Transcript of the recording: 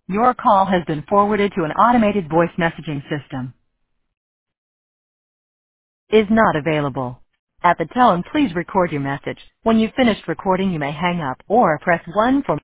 Your call has been forwarded to an automated voice messaging system. Is not available. At the tone, please record your message. When you've finished recording, you may hang up or press 1 for